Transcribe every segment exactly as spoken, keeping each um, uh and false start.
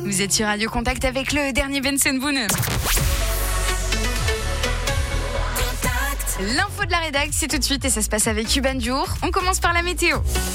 Vous êtes sur Radio Contact avec le dernier Benson Boone. L'info de la rédac, c'est tout de suite et ça se passe avec Cuban Diour. On commence par la météo.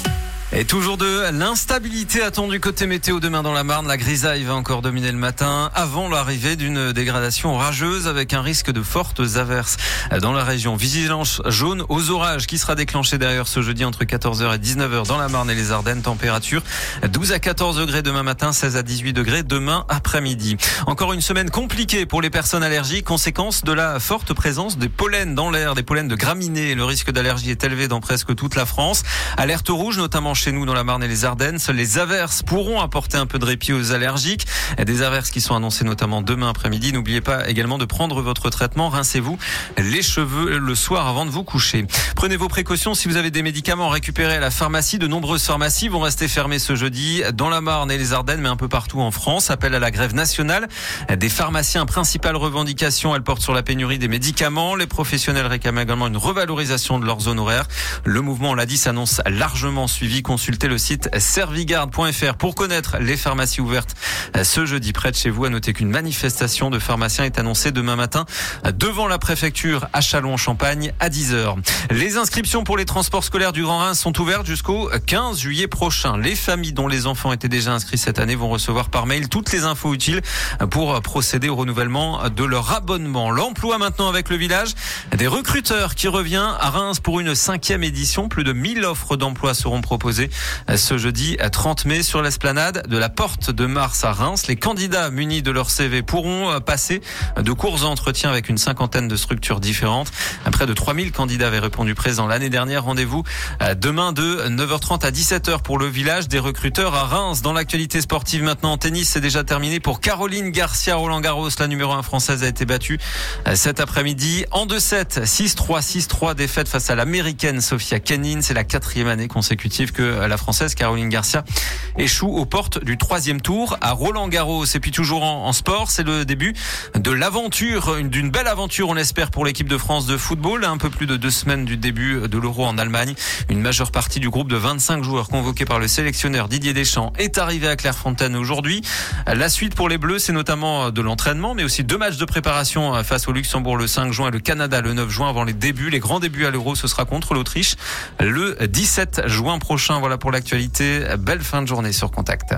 Et toujours de l'instabilité attendue côté météo demain dans la Marne. La grisaille va encore dominer le matin avant l'arrivée d'une dégradation orageuse avec un risque de fortes averses dans la région. Vigilance jaune aux orages qui sera déclenchée derrière ce jeudi entre quatorze heures et dix-neuf heures dans la Marne et les Ardennes. Température douze à quatorze degrés demain matin, seize à dix-huit degrés demain après-midi. Encore une semaine compliquée pour les personnes allergiques, conséquence de la forte présence des pollens dans l'air, des pollens de graminées. Le risque d'allergie est élevé dans presque toute la France. Alerte rouge notamment chez nous dans la Marne et les Ardennes. Seules les averses pourront apporter un peu de répit aux allergiques. Des averses qui sont annoncées notamment demain après-midi. N'oubliez pas également de prendre votre traitement. Rincez-vous les cheveux le soir avant de vous coucher. Prenez vos précautions si vous avez des médicaments récupérés à la pharmacie. De nombreuses pharmacies vont rester fermées ce jeudi dans la Marne et les Ardennes, mais un peu partout en France. Appel à la grève nationale des pharmaciens. Principale revendication, elle porte sur la pénurie des médicaments. Les professionnels réclament également une revalorisation de leurs honoraires. Le mouvement, on l'a dit, s'annonce largement suivi. Consultez le site servigarde point f r pour connaître les pharmacies ouvertes ce jeudi près de chez vous. À noter qu'une manifestation de pharmaciens est annoncée demain matin devant la préfecture à Châlons-en-Champagne à dix heures. Les inscriptions pour les transports scolaires du Grand Reims sont ouvertes jusqu'au quinze juillet prochain. Les familles dont les enfants étaient déjà inscrits cette année vont recevoir par mail toutes les infos utiles pour procéder au renouvellement de leur abonnement. L'emploi maintenant avec le village des recruteurs qui revient à Reims pour une cinquième édition. Plus de mille offres d'emploi seront proposées ce jeudi trente mai sur l'esplanade de la Porte de Mars à Reims. Les candidats munis de leur C V pourront passer de courts entretiens avec une cinquantaine de structures différentes. Près de trois mille candidats avaient répondu présents l'année dernière. Rendez-vous demain de neuf heures trente à dix-sept heures pour le village des recruteurs à Reims. Dans l'actualité sportive maintenant en tennis, c'est déjà terminé pour Caroline Garcia. Roland Garros, la numéro un française, a été battue cet après-midi en deux sept, six trois, six trois, défaite face à l'américaine Sofia Kenin. C'est la quatrième année consécutive que la française Caroline Garcia échoue aux portes du troisième tour à Roland Garros. Et puis toujours en, en sport, c'est le début de l'aventure, d'une belle aventure on l'espère pour l'équipe de France de football. Un peu plus de deux semaines du début de l'Euro en Allemagne. Une majeure partie du groupe de vingt-cinq joueurs convoqués par le sélectionneur Didier Deschamps est arrivée à Clairefontaine aujourd'hui. La suite pour les Bleus, c'est notamment de l'entraînement, mais aussi deux matchs de préparation face au Luxembourg le cinq juin et le Canada le neuf juin avant les débuts. Les grands débuts à l'Euro, ce sera contre l'Autriche le dix-sept juin prochain. Voilà pour l'actualité. Belle fin de journée sur Contact.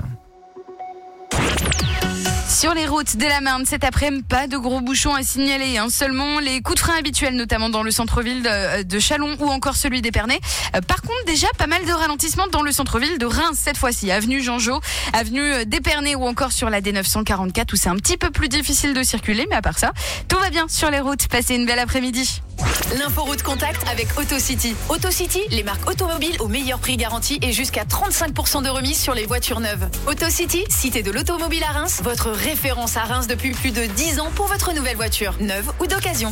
Sur les routes de la Marne, cet après-midi, pas de gros bouchons à signaler. Hein. Seulement les coups de frein habituels, notamment dans le centre-ville de, de Châlons ou encore celui d'Épernay. Euh, par contre, déjà pas mal de ralentissements dans le centre-ville de Reims cette fois-ci. Avenue Jean-Jo, avenue d'Épernay ou encore sur la D neuf cent quarante-quatre où c'est un petit peu plus difficile de circuler. Mais à part ça, tout va bien sur les routes. Passez une belle après-midi. L'inforoute Contact avec AutoCity. AutoCity, les marques automobiles au meilleur prix garanti et jusqu'à trente-cinq pour cent de remise sur les voitures neuves. AutoCity, cité de l'automobile à Reims, votre référence à Reims depuis plus de dix ans pour votre nouvelle voiture, neuve ou d'occasion.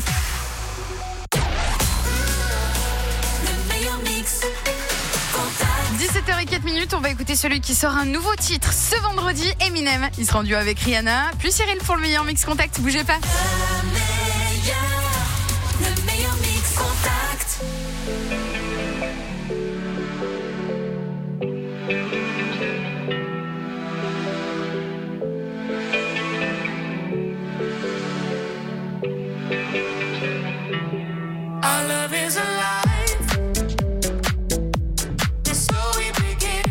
dix-sept heures zéro quatre minutes, on va écouter celui qui sort un nouveau titre ce vendredi, Eminem. Il sera en duo avec Rihanna, puis Cyril pour le meilleur mix Contact. Bougez pas. Le meilleur mix Contact. Our love is alive. That's how we begin.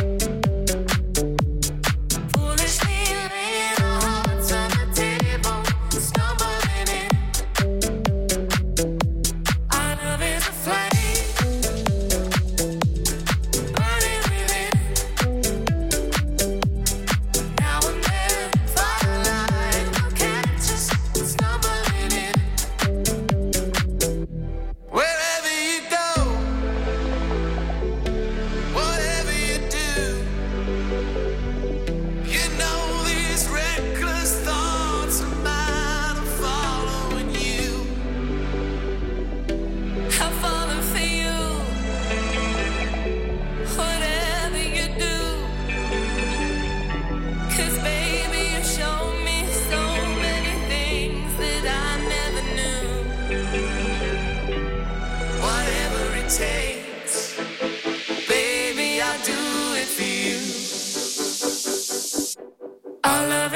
Foolishly laying our hearts on the table, stumbling in. Our love is a flame, burning within. Now and then, firelight will catch us stumbling in. Wherever you go, whatever you do, you know these reckless thoughts of mine are following you. I'm falling for you. Whatever you do, 'cause baby you show me so many things that I never knew. Whatever it takes, baby, I'll do it for you. Our love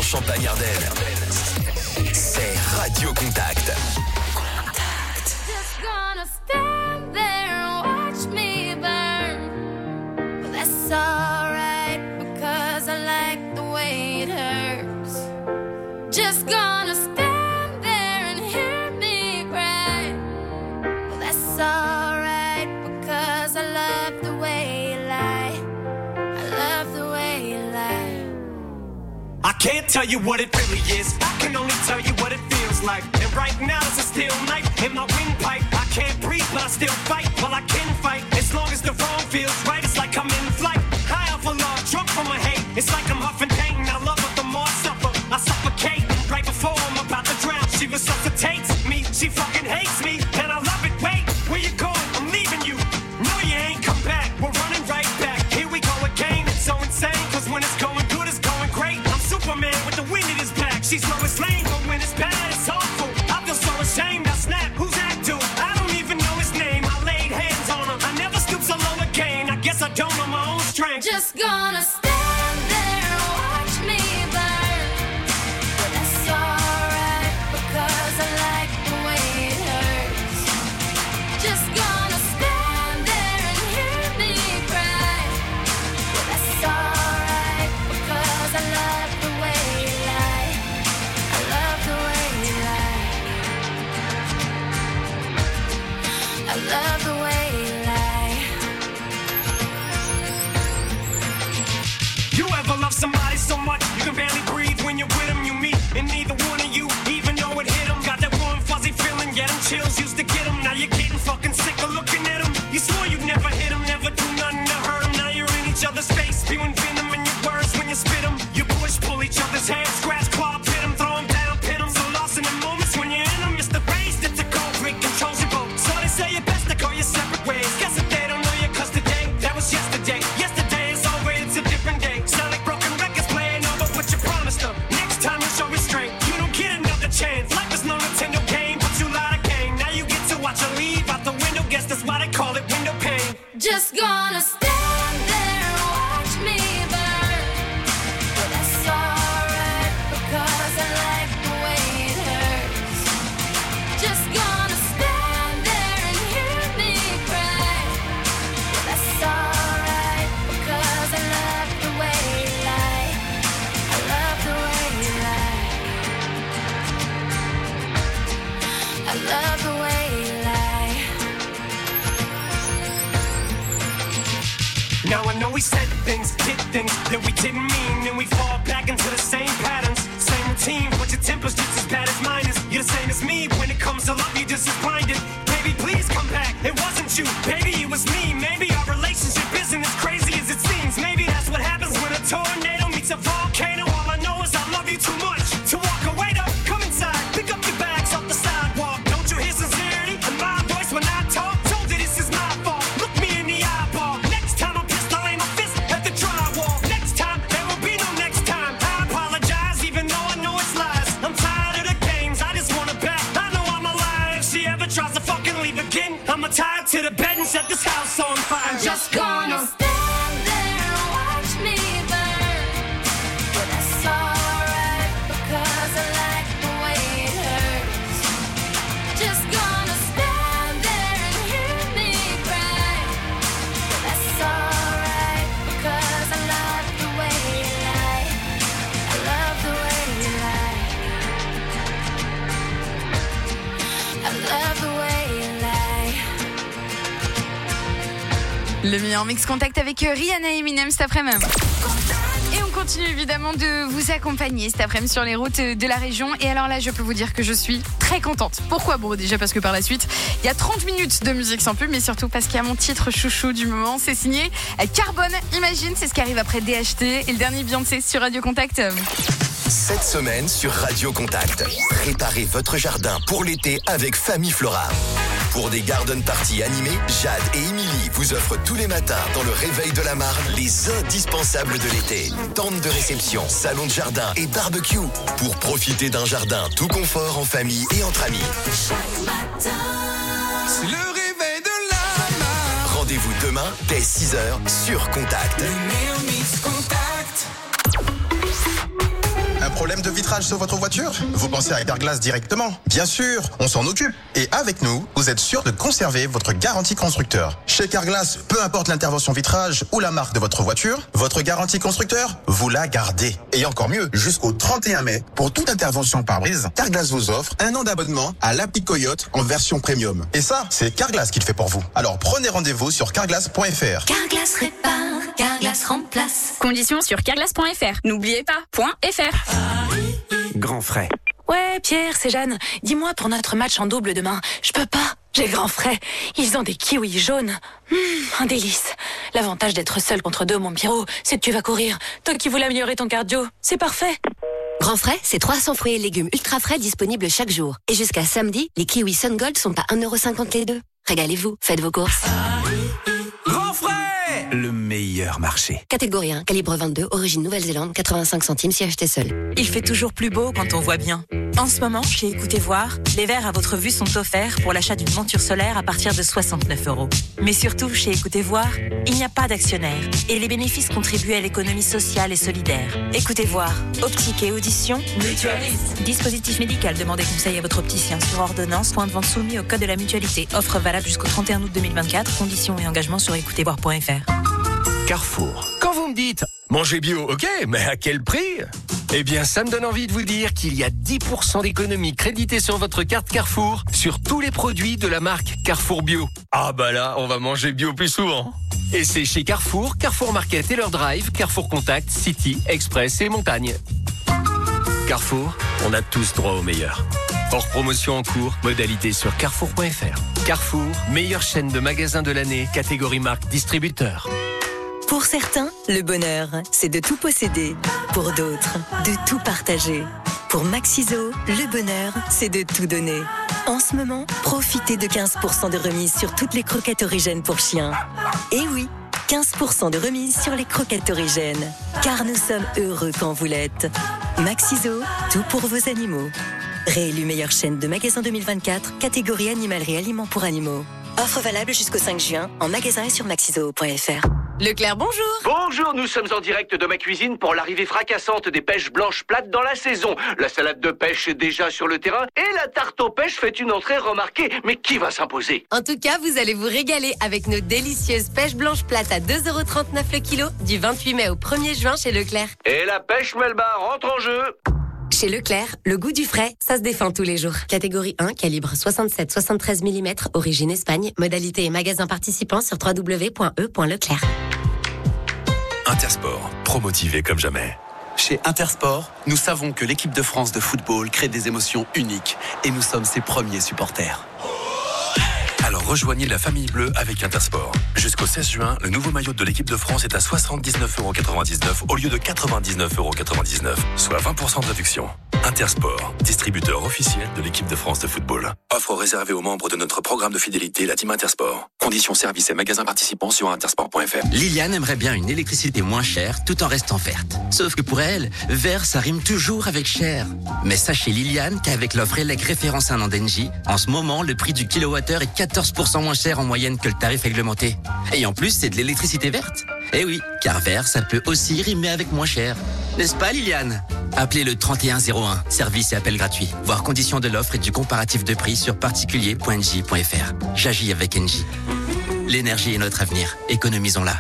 Champagne-Ardenne. C'est Radio Contact. Just gonna stand there and watch me burn. But that's alright because I like the way it hurts. Just gonna stand there and hear me cry. But that's alright because I love the way you lie. I love the way you lie. I can't tell you what it really is. I can only tell you what it feels like. And right now it's a steel knife in my windpipe. I can't breathe, but I still fight. Well, I can fight as long as the wrong feels right. It's like I'm in flight, high off of love, drunk from my hate. It's like I'm huffing pain. I love her the more I suffer. I suffocate right before I'm about to drown. She resuscitates me. She fucking hates me, and I love it. Wait, where you going? I'm leaving you. No, you ain't come back. We're running right back. Here we go again. It's so insane, cause when it's going good, it's going great. I'm Superman with the wind in his back. She's Lois Lane, but when it's bad, it's awful. I feel so ashamed. I snap. Who's that dude? I don't even know his name. I laid hands on him. I never stoop so low again. I guess I don't know my own strength. Just gonna stand there and watch me burn. But that's alright because I like the way it hurts. Just gonna stand there and hear me cry. But that's alright because I love the way you lie. I love the way you lie. I love the way you lie. You ever love somebody so much you can barely breathe when you're with them? You meet, and neither one of you even know it hit them. Got that warm fuzzy feeling, yeah, them chills used to get them. Now you're getting fucking sick of looking at them. You swore you'd never hit them, never do nothing to hurt them. Now you're in each other's face, spewing venom in your words when you spit them. You push, pull each other's hair, scratch, claw, pit them, throw them down, pin them. So lost in the moments when you're in them. It's the race that's a cold freak, controls your boat. So they say it best to go your separate ways. Guess that they don't know you cause today, that was yesterday. Yesterday is over, it's a different day. Sound like broken records playing over, but you promised them. Next time you show restraint, you don't get another chance. Life is no Nintendo game, but you lied again. Now you get to watch her leave out the window, guess that's why they call it window pane. Just gonna stand there and watch me burn. But that's alright because I like the way it hurts. Just gonna stand there and hear me cry. But that's alright because I love the way you lie. I love the way you lie. I love the way you lie. Now I know we said things, did things that we didn't mean, and we fall back into the same patterns, same routine. But your temper's just as bad as mine is. You're the same as me. When it comes to love, you're just as blinded. Baby, please come back. It wasn't you, baby, it was me. Maybe our relationship isn't as crazy as it seems. Maybe that's what happens when a tornado meets a volcano. All I know is I love you too much to walk away. Though, come inside, pick up your bags off the sidewalk. Don't you hear sincerity in my voice when I talk? Told you this is my fault. Look me in the eyeball. Next time I'm pissed, I'll aim my fist at the drywall. Next time, there will be no next time. I apologize, even though I know it's lies. I'm tired of the games, I just wanna back. I know I'm alive. If she ever tries to fucking leave again, I'ma tie her to the bed and set this house on fire. Just gonna stand there and watch me burn. But that's alright because I like the way it hurts. Just gonna stand there and hear me cry. But that's alright because I love the way you lie. I love the way you lie. I love the way you lie. Le meilleur mix contact avec Rihanna et Eminem cet après-midi. Et on continue évidemment de vous accompagner cet après-midi sur les routes de la région. Et alors là, je peux vous dire que je suis très contente. Pourquoi ? Bon, déjà parce que par la suite, il y a trente minutes de musique sans pub, mais surtout parce qu'il y a mon titre chouchou du moment. C'est signé Carbone. Imagine, c'est ce qui arrive après D H T et le dernier Beyoncé sur Radio Contact. Cette semaine sur Radio Contact, préparez votre jardin pour l'été avec Famille Flora. Pour des garden parties animées, Jade et Émilie vous offrent tous les matins dans le Réveil de la Marne les indispensables de l'été. Tente de réception, salon de jardin et barbecue pour profiter d'un jardin tout confort en famille et entre amis. Chaque matin, c'est le Réveil de la Marne. Rendez-vous demain dès six heures sur Contact. Le meilleur mix Contact. Un problème Problème de vitrage sur votre voiture? Vous pensez à Carglass directement? Bien sûr, on s'en occupe. Et avec nous, vous êtes sûr de conserver votre garantie constructeur. Chez Carglass, peu importe l'intervention vitrage ou la marque de votre voiture, votre garantie constructeur, vous la gardez. Et encore mieux, jusqu'au trente et un mai, pour toute intervention pare-brise, Carglass vous offre un an d'abonnement à l'appli Coyote en version premium. Et ça, c'est Carglass qui le fait pour vous. Alors prenez rendez-vous sur carglass point f r. Carglass répare, Carglass remplace. Conditions sur carglass point f r. N'oubliez pas, .fr. Grand frais. Ouais, Pierre, c'est Jeanne. Dis-moi pour notre match en double demain. Je peux pas. J'ai grand frais. Ils ont des kiwis jaunes. Mmh, un délice. L'avantage d'être seul contre deux, mon Pierrot, c'est que tu vas courir. Toi qui voulais améliorer ton cardio, c'est parfait. Grand frais, c'est trois cents fruits et légumes ultra frais disponibles chaque jour. Et jusqu'à samedi, les kiwis Sun Gold sont à un euro cinquante les deux. Régalez-vous, faites vos courses. Grand frais, le meilleur marché. Catégorie un, calibre vingt-deux, origine Nouvelle-Zélande, quatre-vingt-cinq centimes si acheté seul. Il fait toujours plus beau quand on voit bien. En ce moment, chez Écoutez Voir, les verres à votre vue sont offerts pour l'achat d'une monture solaire à partir de soixante-neuf euros. Mais surtout, chez Écoutez Voir, il n'y a pas d'actionnaire et les bénéfices contribuent à l'économie sociale et solidaire. Écoutez Voir, optique et audition, mutualiste. Dispositif médical, demandez conseil à votre opticien sur ordonnance, point de vente soumis au code de la mutualité. Offre valable jusqu'au trente et un août deux mille vingt-quatre, conditions et engagements sur écoutez voir point f r. Carrefour. Quand vous me dites manger bio, ok, mais à quel prix? Eh bien, ça me donne envie de vous dire qu'il y a dix pour cent d'économie créditée sur votre carte Carrefour sur tous les produits de la marque Carrefour Bio. Ah bah là, on va manger bio plus souvent. Et c'est chez Carrefour, Carrefour Market et leur Drive, Carrefour Contact, City, Express et Montagne. Carrefour, on a tous droit au meilleur. Hors promotion en cours, modalité sur carrefour point f r. Carrefour, meilleure chaîne de magasins de l'année, catégorie marque distributeur. Pour certains, le bonheur, c'est de tout posséder. Pour d'autres, de tout partager. Pour Maxiso, le bonheur, c'est de tout donner. En ce moment, profitez de quinze pour cent de remise sur toutes les croquettes origènes pour chiens. Et oui, quinze pour cent de remise sur les croquettes origènes. Car nous sommes heureux quand vous l'êtes. Maxiso, tout pour vos animaux. Réélu meilleure chaîne de magasins deux mille vingt-quatre, catégorie animalerie aliments pour animaux. Offre valable jusqu'au cinq juin, en magasin et sur maxiso point f r. Leclerc, bonjour. Bonjour, nous sommes en direct de ma cuisine pour l'arrivée fracassante des pêches blanches plates dans la saison. La salade de pêche est déjà sur le terrain et la tarte aux pêches fait une entrée remarquée. Mais qui va s'imposer? En tout cas, vous allez vous régaler avec nos délicieuses pêches blanches plates à deux euros trente-neuf le kilo du vingt-huit mai au premier juin chez Leclerc. Et la pêche Melba rentre en jeu. Chez Leclerc, le goût du frais, ça se défend tous les jours. Catégorie un, calibre soixante-sept soixante-treize millimètres, origine Espagne. Modalité et magasin participants sur w w w point e point leclerc. Intersport, promotivé comme jamais. Chez Intersport, nous savons que l'équipe de France de football crée des émotions uniques et nous sommes ses premiers supporters. Alors rejoignez la famille bleue avec Intersport. Jusqu'au seize juin, le nouveau maillot de l'équipe de France est à soixante-dix-neuf euros quatre-vingt-dix-neuf au lieu de quatre-vingt-dix-neuf euros quatre-vingt-dix-neuf, soit vingt pour cent de réduction. Intersport, distributeur officiel de l'équipe de France de football. Offre réservée aux membres de notre programme de fidélité, la Team Intersport. Conditions, services et magasins participants sur intersport point f r. Liliane aimerait bien une électricité moins chère tout en restant verte. Sauf que pour elle, vert ça rime toujours avec cher. Mais sachez Liliane qu'avec l'offre Elec référence un an d'Engie, en ce moment le prix du kilowattheure est quatorze pour cent moins cher en moyenne que le tarif réglementé. Et en plus c'est de l'électricité verte. Eh oui, car vert ça peut aussi rimer avec moins cher. N'est-ce pas Liliane? Appelez le trente et un zéro un, service et appel gratuit. Voir conditions de l'offre et du comparatif de prix sur particulier point engie point f r. J'agis avec Engie. L'énergie est notre avenir, économisons-la.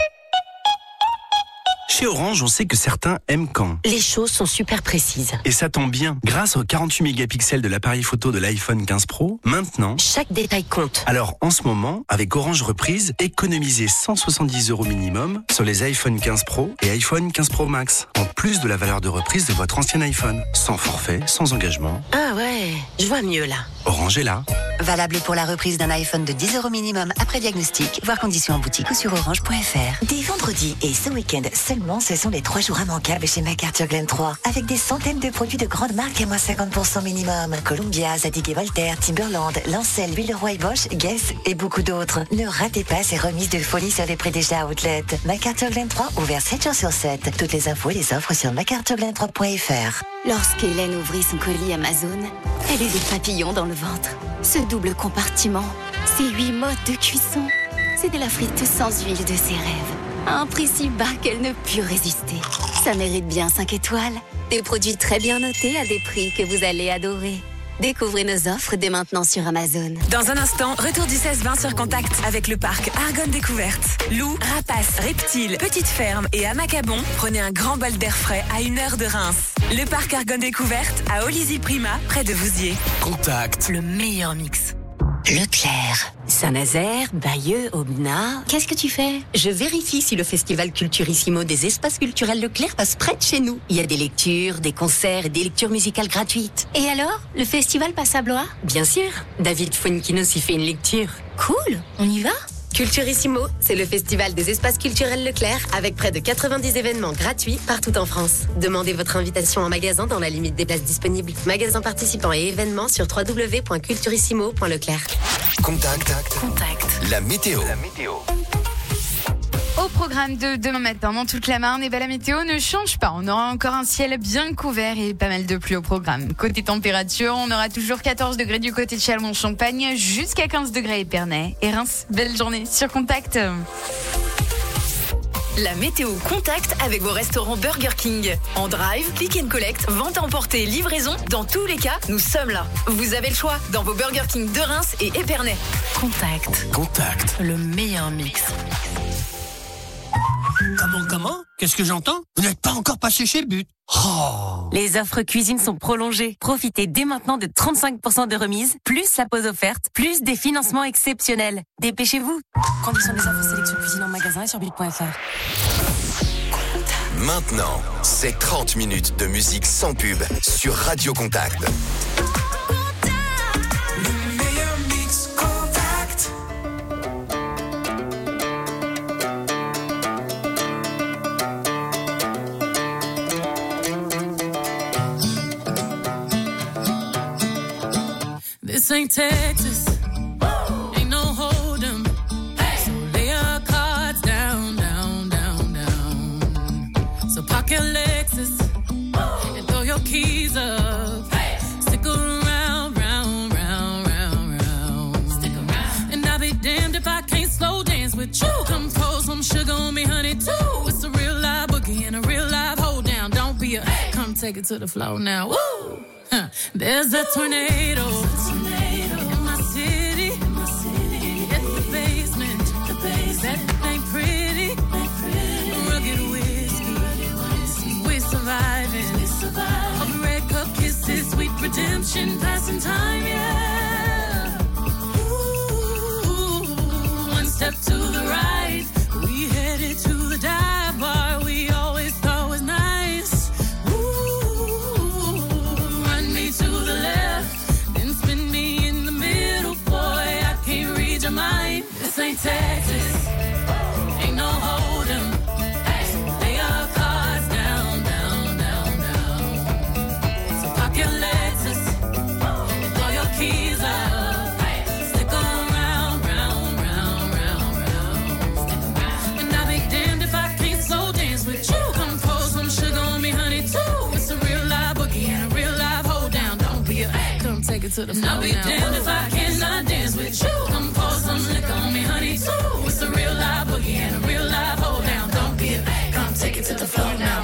Chez Orange, on sait que certains aiment quand les choses sont super précises. Et ça tombe bien. Grâce aux quarante-huit mégapixels de l'appareil photo de l'iPhone quinze Pro, maintenant, chaque détail compte. Alors, en ce moment, avec Orange Reprise, économisez cent soixante-dix euros minimum sur les iPhone quinze Pro et iPhone quinze Pro Max. En plus de la valeur de reprise de votre ancien iPhone. Sans forfait, sans engagement. Ah ouais, je vois mieux là. Orange est là. Valable pour la reprise d'un iPhone de dix euros minimum après diagnostic. Voir conditions en boutique ou sur orange point f r. Dès vendredi et ce week-end seulement, ce sont les trois jours immanquables chez MacArthur Glen trois. Avec des centaines de produits de grandes marques à moins cinquante pour cent minimum. Columbia, Zadig et Voltaire, Timberland, Lancel, Villeroy et Bosch, Guess et beaucoup d'autres. Ne ratez pas ces remises de folie sur les prix d'achat outlet. MacArthur Glen trois, ouvert sept jours sur sept. Toutes les infos et les offres sur mac arthur glen trois point f r. Lorsqu'Hélène ouvrit son colis Amazon, elle eut des papillons dans le ventre. Ce double compartiment, ces huit modes de cuisson, c'était la frite sans huile de ses rêves. À un prix si bas qu'elle ne put résister. Ça mérite bien cinq étoiles. Des produits très bien notés à des prix que vous allez adorer. Découvrez nos offres dès maintenant sur Amazon. Dans un instant, retour du seize vingt sur Contact avec le parc Argonne Découverte. Loups, rapaces, reptiles, petites fermes et amacabons, prenez un grand bol d'air frais à une heure de Reims. Le parc Argonne Découverte à Olizy-Prima, près de Vouziers. Contact. Le meilleur mix. Leclerc, Saint-Nazaire, Bayeux, Aubenas. Qu'est-ce que tu fais? Je vérifie si le festival Culturissimo des espaces culturels Leclerc passe près de chez nous. Il y a des lectures, des concerts et des lectures musicales gratuites. Et alors, le festival passe à Blois? Bien sûr. David Fuenquinos y fait une lecture. Cool, on y va? Culturissimo, c'est le festival des espaces culturels Leclerc avec près de quatre-vingt-dix événements gratuits partout en France. Demandez votre invitation en magasin dans la limite des places disponibles. Magasins participants et événements sur w w w point culturissimo point leclerc. Contact. Contact. La météo. La météo. Au programme de demain matin dans toute la Marne, et ben la météo ne change pas. On aura encore un ciel bien couvert et pas mal de pluie au programme. Côté température, on aura toujours quatorze degrés du côté de Châlons-Champagne jusqu'à quinze degrés à Épernay et Reims. Belle journée sur Contact. La météo Contact avec vos restaurants Burger King. En drive, click and collect, vente à emporter, livraison. Dans tous les cas, nous sommes là. Vous avez le choix dans vos Burger King de Reims et Épernay. Contact. Contact. Le meilleur mix. Comment, comment? Qu'est-ce que j'entends? Vous n'êtes pas encore passé chez But. Oh. Les offres cuisine sont prolongées. Profitez dès maintenant de trente-cinq pour cent de remise, plus la pause offerte, plus des financements exceptionnels. Dépêchez-vous. Conditions des offres sélection cuisine en magasin et sur but point f r. Maintenant, c'est trente minutes de musique sans pub sur Radio Contact. This ain't Texas, ain't no hold'em. So lay your cards down, down, down, down. So park your Lexus and throw your keys up. Stick around, round, round, round, round. Stick around. And I'll be damned if I can't slow dance with you. Come pour some sugar on me, honey, too. It's a real live boogie and a real live hold down. Don't be a, come take it to the floor now. Woo! Huh. There's a tornado. In my city, in my city, it's the basement, the basement. That ain't pretty, ain't pretty. Rugged whiskey, we're surviving. We survive. Of red cup kisses, sweet redemption, passing time, yeah. Ooh, one step to the right, we headed to the dive bar we always thought was nice. Ooh, run me to the left, then spin me in the middle, boy, I can't read your mind. This ain't Texas, ain't no hold'em. Lay your cards down, down, down, down. So pop your Lexus and throw your keys up. Stick around, round, round, round, round. And I'll be damned if I can't slow dance with you. Come pour some sugar on me, honey, too. It's a real live boogie and a real live hold down. Don't be a, come take it to the floor. I'll be damned if I cannot dance with you. Come pour some liquor on me, honey, too. It's a real live boogie and a real live hold down. Don't be a, come take it to the floor now.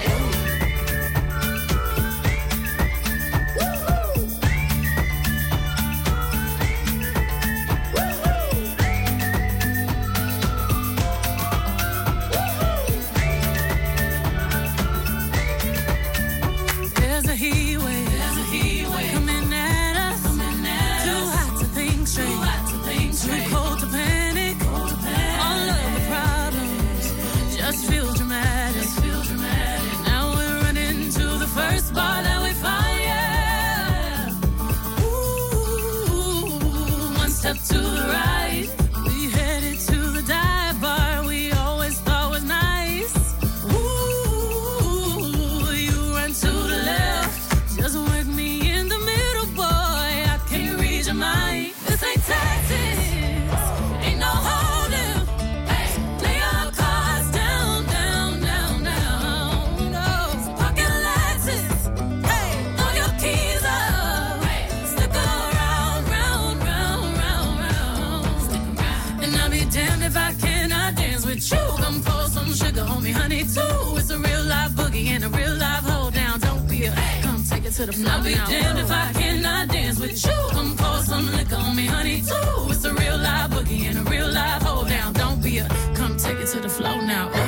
There's a heat wave, there's a heat wave coming at us, coming at us. Too hot to think straight, too hot to think straight. Too cold to panic, cold to panic. All of the problems just feel dramatic, just feel dramatic. Now we're running to the first bar that we find, yeah. Ooh, one step to the right, we headed to the dive bar we always thought was nice. Ooh, you run to the left, just work me in the middle, boy, I can't read your mind. This ain't Texas, ain't no hold'em. Lay your cards down, down, down, down. No, so park your Lexus, hey, throw your keys up. Stick around, round, round, round, round. Stick around. And I'll be damned if I cannot dance with you. Come pour some sugar on me, honey, too. It's a real live boogie and a real live hold down. Don't be a, it to the floor. I'll be damned if I cannot dance with you. Come pour some liquor on me, honey, too. It's a real live boogie and a real live hold down. Don't be a, come take it to the floor now. Ooh.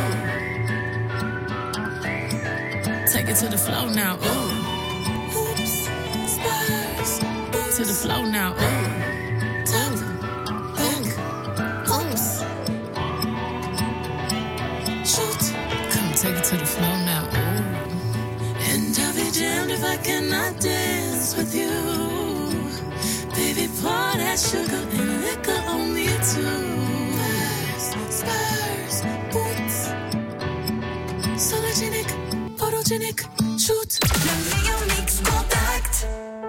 Take it to the floor now. Ooh. Oops, spurs. To the floor now. Ooh. Top, back, oops. Shoot. Come take it to the floor now. Ooh. And I'll be damned if I cannot dance with you. Baby, pour that sugar and liquor on me too. Spurs, boots. Sologenic, photogenic, shoot. Le meilleur mix contact.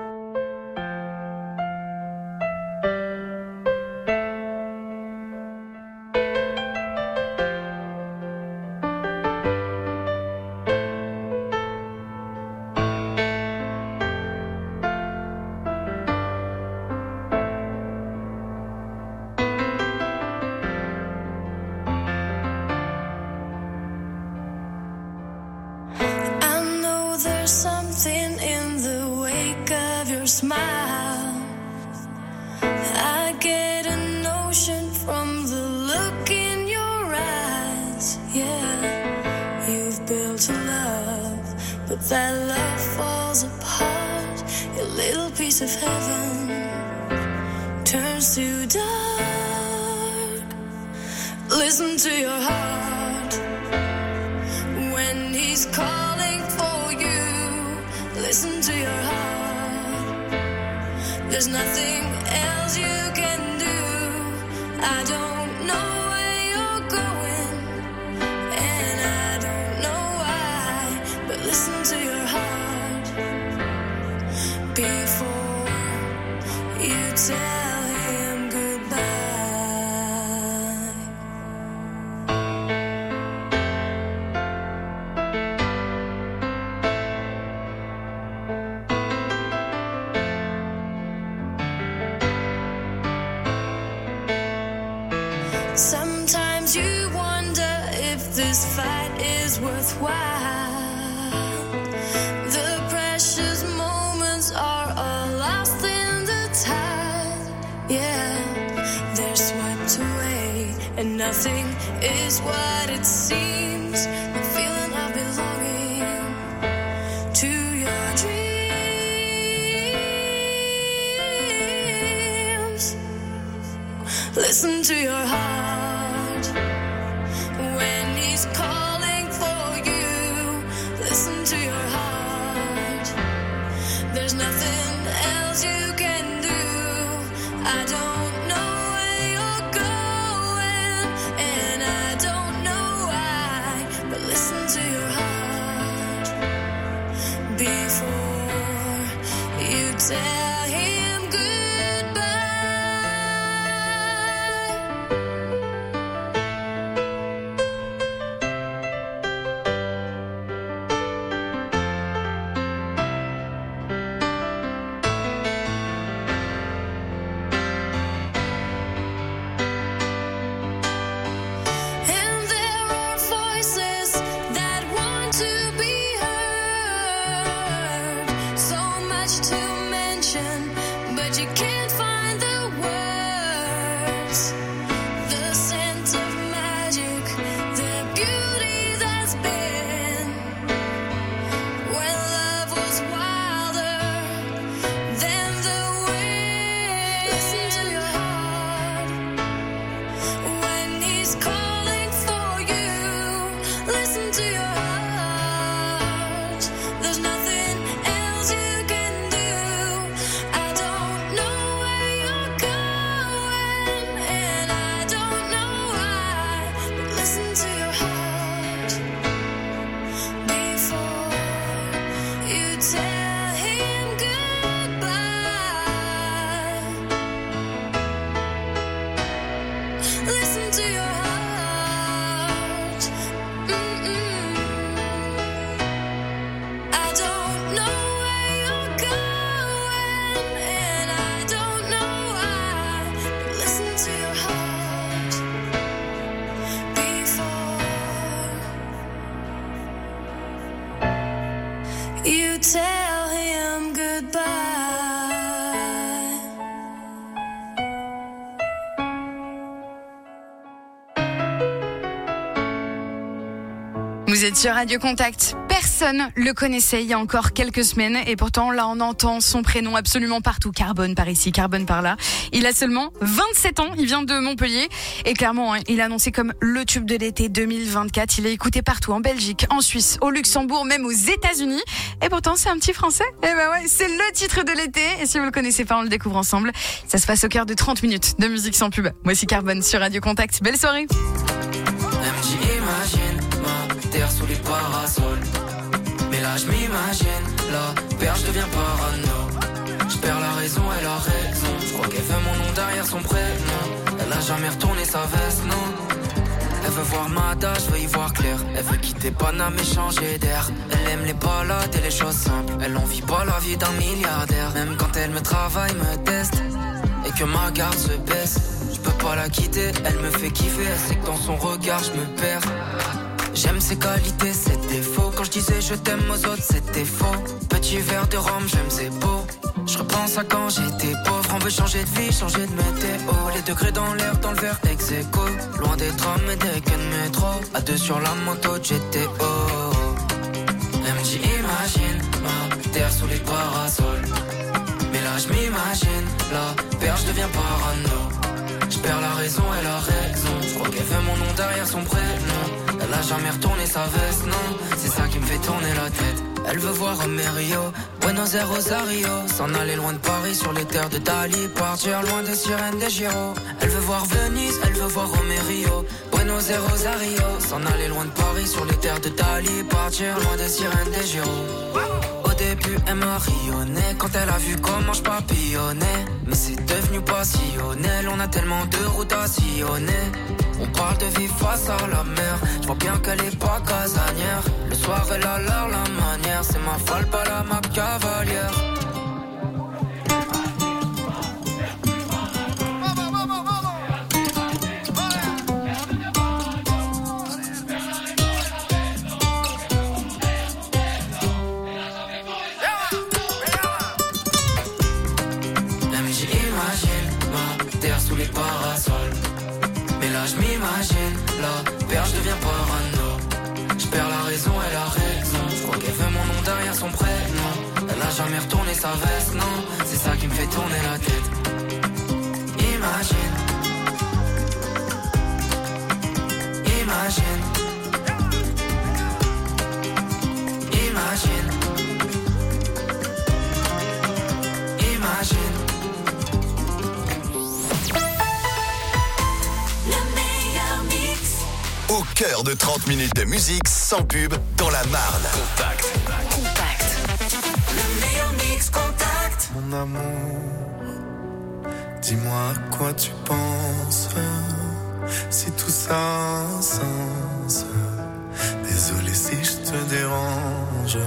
Smile. I get a notion from the look in your eyes. Yeah, you've built a love, but that love falls apart. Your little piece of heaven turns to dark. Listen to your heart when he's calling for you. Listen to your heart. There's nothing else you can do. I don't know where you're going, and I don't know why, but listen to your heart before you tell him goodbye. Sometimes you wonder if this fight is worthwhile. The precious moments are all lost in the tide. Yeah, they're swept away, and nothing is what it seems. The feeling of belonging to your dreams. Listen to your heart. When he's calling for you, listen to your heart. There's nothing else you can do. I don't know where you're going, and I don't know why, but listen to your heart before you tell him goodbye. You tell him goodbye. Vous êtes sur Radio Contact. Personne le connaissait il y a encore quelques semaines et pourtant là on entend son prénom absolument partout. Carbone par ici, Carbone par là. Il a seulement vingt-sept ans, il vient de Montpellier et clairement hein, il est annoncé comme le tube de l'été deux mille vingt-quatre. Il est écouté partout, en Belgique, en Suisse, au Luxembourg, même aux États-Unis. Et pourtant c'est un petit Français. Et ben ouais, c'est le titre de l'été et si vous le connaissez pas, on le découvre ensemble. Ça se passe au cœur de trente minutes de musique sans pub. Voici Carbone sur Radio Contact. Belle soirée. Terre sous les parasols. Mais là je m'imagine, la perche devient parano. Je perds la raison, elle a raison. Je crois qu'elle veut mon nom derrière son prénom. Elle a jamais retourné sa veste, non. Elle veut voir Mada, je veux y voir clair. Elle veut quitter Paname et changer d'air. Elle aime les balades et les choses simples. Elle en vit pas la vie d'un milliardaire. Même quand elle me travaille, me teste et que ma garde se baisse, je peux pas la quitter, elle me fait kiffer. Elle sait que dans son regard je me perds. J'aime ses qualités, ses défauts. Quand je disais je t'aime aux autres, c'était faux. Petit verre de rhum, j'aime ses beaux. Je repense à quand j'étais pauvre. On veut changer de vie, changer de météo. Les degrés dans l'air, dans le verre, ex aequo. Loin des trams et des quais de métro. À deux sur la moto de G T O. Elle me dit imagine, ma terre sous les parasols. Mais là je m'imagine, la perche devient parano. Je perds la raison, elle a raison. Je crois qu'elle veut mon nom derrière son prénom. Elle a jamais retourné sa veste, non. C'est ça qui me fait tourner la tête. Elle veut voir Rio, Buenos Aires, Rosario. S'en aller loin de Paris sur les terres de Dali. Partir loin des sirènes des Giro. Elle veut voir Venise, elle veut voir Rio, Buenos Aires, Rosario. S'en aller loin de Paris sur les terres de Dali. Partir loin des sirènes des Giro. Au début elle m'a rayonné quand elle a vu comment je papillonnais. Mais c'est devenu passionnel, on a tellement de routes à sillonner. On parle de vivre face à la mer. Je vois bien qu'elle est pas casanière. Le soir elle a l'air la manière. C'est ma folle, pas la ma cavalière. Sous les parasols. Mais là je m'imagine, la perche devient parano. Je perds la raison, elle a raison. Je crois qu'elle veut mon nom derrière son prénom. Elle a jamais retourné sa veste, non. C'est ça qui me fait tourner la tête. Imagine. Imagine. Imagine. Imagine. Au cœur de trente minutes de musique sans pub dans la Marne. Contact. Contact. Le meilleur mix Contact. Mon amour, dis-moi à quoi tu penses. Si tout ça a un sens. Désolé si je te dérange.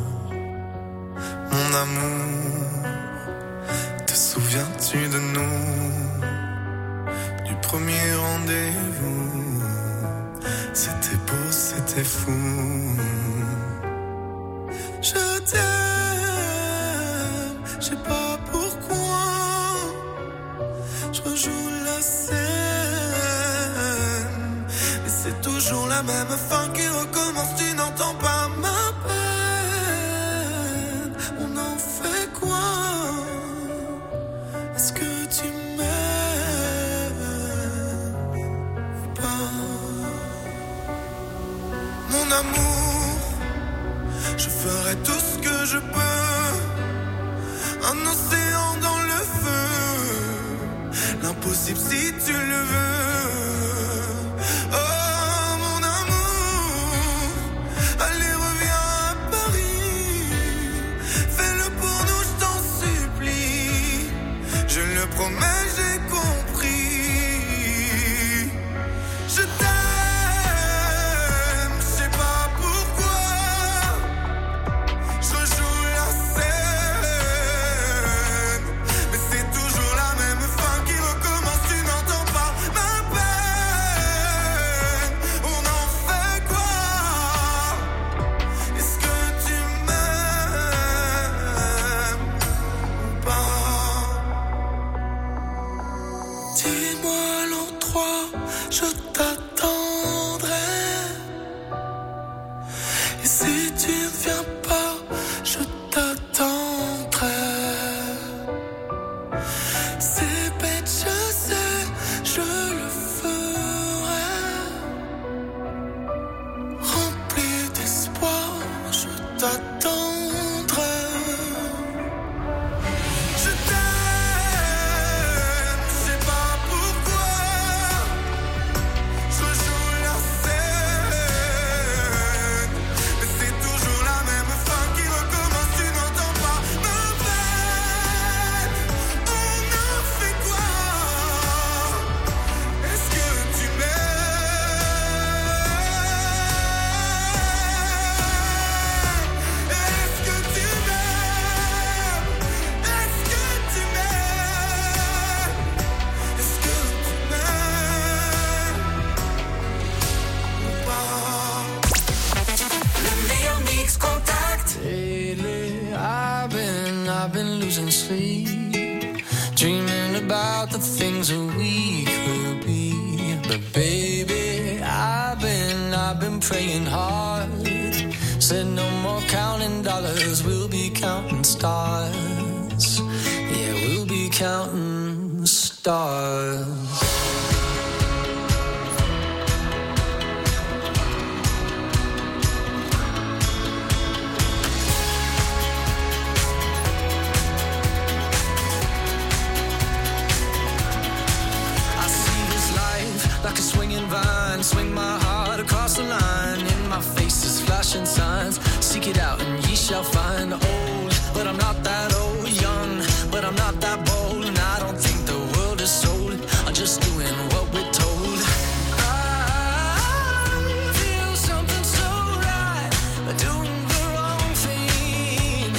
Mon amour, te souviens-tu de nous? Du premier rendez-vous. C'était beau, c'était fou. Je t'aime, je sais pas pourquoi. Je rejoue la scène, mais c'est toujours la même fin qui recommence. Tu n'entends pas ma peine. On en fait quoi? Est-ce que tu m'aimes ou pas? Mon amour, je ferai tout ce que je peux. Un océan dans le feu, l'impossible si tu le veux. Oh mon amour, allez reviens à Paris. Fais-le pour nous, je t'en supplie. Je le promets, j'ai compris. Je t'aime. Et si tu ne viens pas, je t'attendrai. C'est bête, je sais, je le ferai. Rempli d'espoir, je t'attendrai. Je t'aime, je sais pas pourquoi. Je joue la scène, mais c'est toujours la même fin qui recommence, tu n'entends pas ma peine. On a fait quoi? Est-ce que tu m'aimes? Est-ce que tu m'aimes? Est-ce que tu m'aimes? Est-ce que tu m'aimes ou pas? Le meilleur mix contact. Lately, I've been, I've been losing sleep, dreaming about the things that we could be. But baby, I've been, I've been praying hard. Said no more counting dollars, we'll be counting stars. Yeah, we'll be counting stars. I see this life like a swinging vine. Swing my heart across the line. In my face is flashing signs. Seek it out and ye shall find. Old, but I'm not that old. Young, but I'm not that bold. And I don't think the world is sold. I'm just doing what we're told. I feel something so right, doing the wrong thing.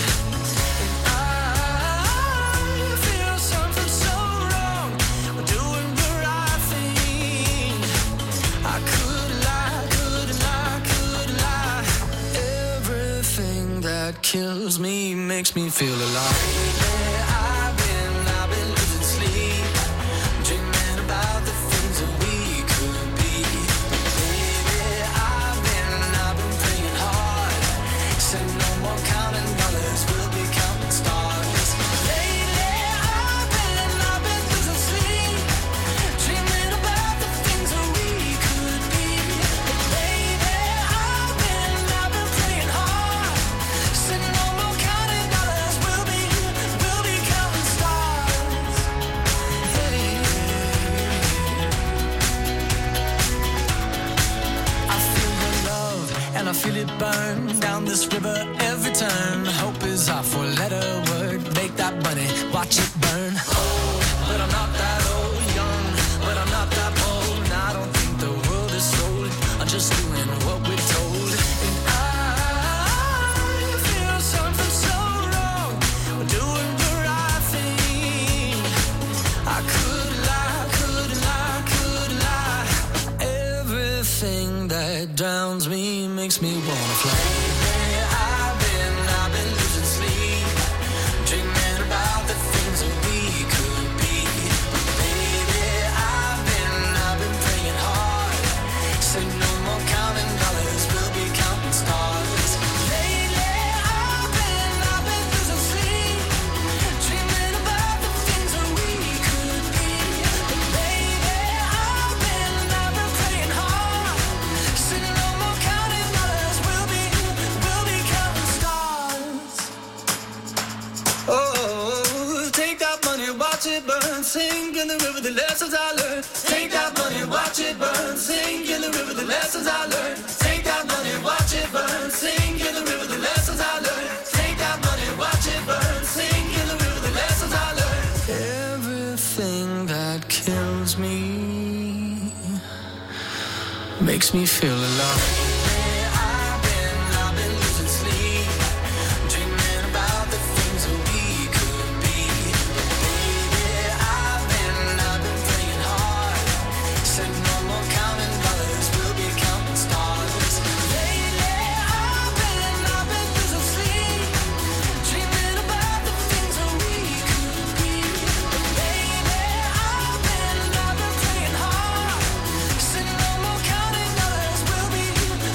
I feel something so wrong, doing the right thing. I could lie, could lie, could lie. Everything that kills me makes me feel alive. I've been, I've been losing sleep, dreaming about the things that we could be. Baby, I've been, I've been praying hard. Said no more counting dollars, we'll be counting stars. Lately, I've been, I've been losing sleep, dreaming about the things that we could be. Baby, I've been, I've been praying hard. Said no more counting dollars, we'll be, we'll be counting stars. Hey. I feel the love and I feel it burn down this river every turn. Hope is our four-letter word. Make that money, watch it burn. Old, but I'm not that old. Young, but I'm not that bold. And I don't think the world is sold. I'm just doing what we're told. And I feel something so wrong, doing the right thing. I could lie, could lie, could lie. Everything that drowns me makes me wanna fly. I've been, I've been losing sleep, dreaming about the things that we could be. Baby, I've been, I've been praying hard. Said no more counting dollars, we'll be counting stars. Lately, I've been, I've been losing sleep, dreaming about the things that we could be. Baby, I've been, I've been praying hard. Said no more counting dollars, we'll be, we'll be counting stars. Oh, take that money, watch it burn, sink in the river, the lessons I learned. Take that money, watch it burn, sink in the river, the lessons I learned. Take that money, watch it burn, sink in the river, the lessons I learned. Take that money, watch it burn, sink in the river, the lessons I learned. Everything that kills me makes me feel alive. I've been, I've been losing sleep, dreaming about the things that we could be. Baby, I've been, I've been praying hard. Said no more counting dollars, we'll be counting stars. Lately, I've been, I've been losing sleep, dreaming about the things that we could be. Baby, I've been, I've been praying hard. Said no more counting dollars, we'll be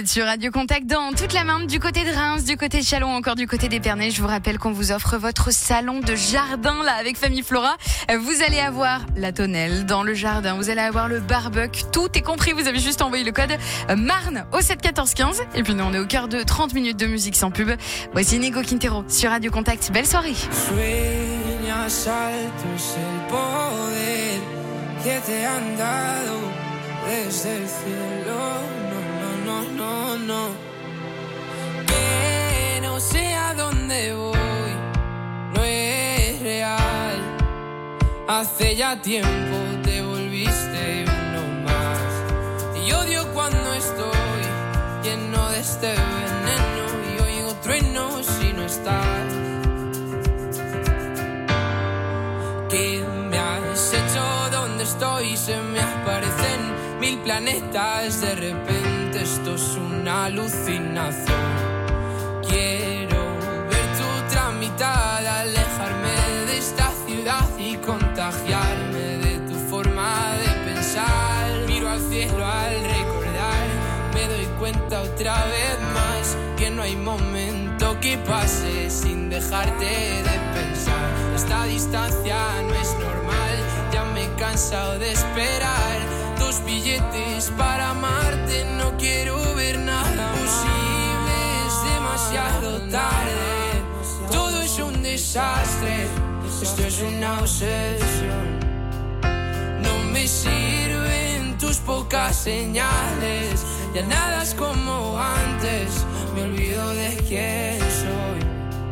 êtes sur Radio Contact dans toute la Marne, du côté de Reims, du côté de Châlons, encore du côté d'Épernay. Je vous rappelle qu'on vous offre votre salon de jardin là avec Famille Flora. Vous allez avoir la tonnelle dans le jardin, vous allez avoir le barbecue, tout est compris. Vous avez juste envoyé le code Marne au sept quatorze quinze. Et puis nous on est au cœur de trente minutes de musique sans pub. Voici Nico Quintero sur Radio Contact. Belle soirée. Sueñas altos el poder que te han dado desde el cielo. No, no, no, no, no. Que no sé a dónde voy, no es real. Hace ya tiempo te volviste uno más. Y odio cuando estoy lleno de este veneno y oigo truenos si no estás. ¿Qué me has hecho? ¿Dónde estoy? Se me aparecen mil planetas. De repente esto es una alucinación. Quiero ver tu tramitada, alejarme de esta ciudad y contagiarme de tu forma de pensar. Miro al cielo al recordar, me doy cuenta otra vez más que no hay momento que pase sin dejarte de pensar. Esta distancia no es normal, ya me he cansado de esperar. Dos billetes para amarte, no quiero ver nada posible, es demasiado tarde. Todo es un desastre, esto es una obsesión. No me sirven tus pocas señales, ya nada es como antes, me olvido de quién soy.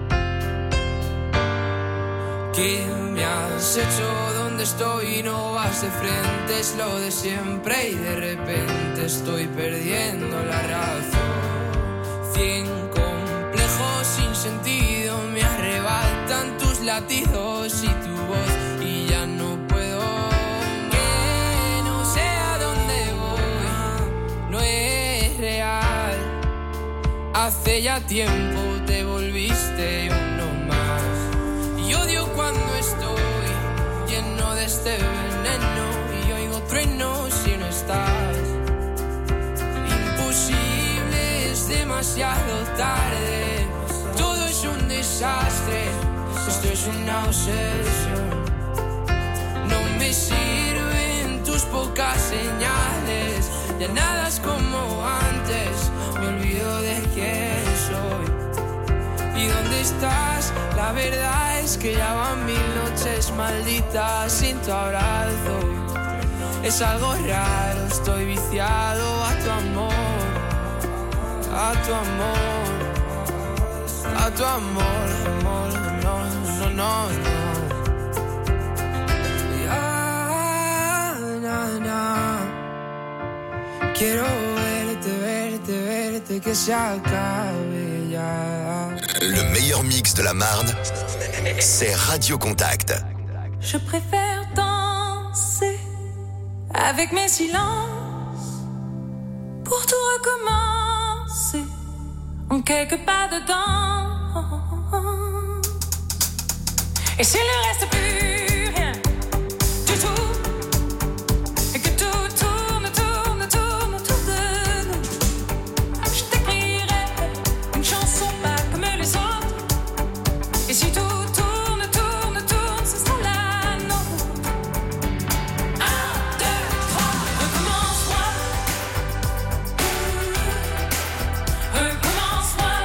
¿Qué me has hecho? ¿Dónde estoy? No vas de frente, es lo de siempre y de repente estoy perdiendo la razón. Cien complejos sin sentido me arrebatan tus latidos y tu voz y ya no puedo. Que no sé a dónde voy, no es real. Hace ya tiempo te volviste uno más. Y odio cuando estoy lleno de este veneno y oigo truenos si no estás. Imposible, es demasiado tarde. Todo es un desastre, esto es una obsesión. No me sirven tus pocas señales, ya nada es como antes, me olvido de quién soy. ¿Y dónde estás? La verdad es que ya van mil noches malditas sin tu abrazo. Es algo raro, estoy viciado a tu amor, a tu amor, a tu amor, amor, no, no, no, no. Ya, na, na. Quiero verte, verte, verte, que se acabe ya. Le meilleur mix de la Marne, c'est Radio Contact. Je préfère danser avec mes silences pour tout recommencer en quelques pas dedans. Et s'il ne reste plus rien du tout et que tout tourne, tourne, tourne autour de nous, je t'écrirai une chanson pas comme les autres. Et si tout tourne, tourne, tourne, ce sera la nôtre. Un, deux, trois, recommence-moi. Recommence-moi.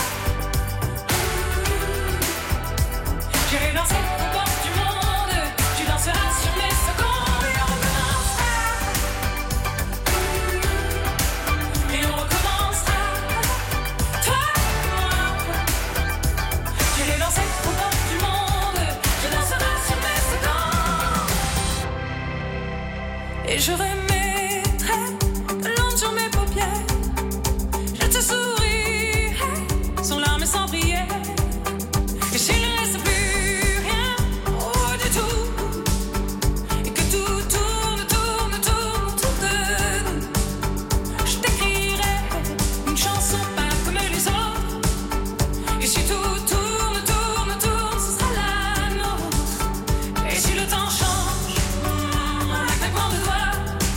J'irai danser aux portes du monde. Tu danseras sur mes secondes. Et on recommencera. Et on recommencera. Toi et moi. J'irai danser aux portes du monde. Tu danseras sur mes secondes. Et je remettrai de l'encre sur mes paupières. Je te sourirai sans larmes et sans prière. Et s'il ne reste plus rien, oh, du tout, et que tout tourne, tourne, tourne autour de nous, je t'écrirai une chanson pas comme les autres. Et si tout tourne, tourne, tourne, ce sera la nôtre. Et si le temps change, mm, un claquement de doigts,